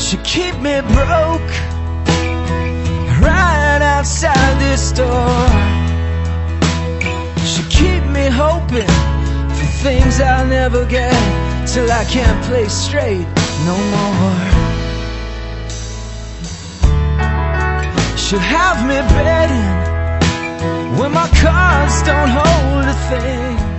She keep me broke right outside this door. She keep me hoping for things I'll never get, till I can't play straight no more. She'll have me betting when my cards don't hold a thing.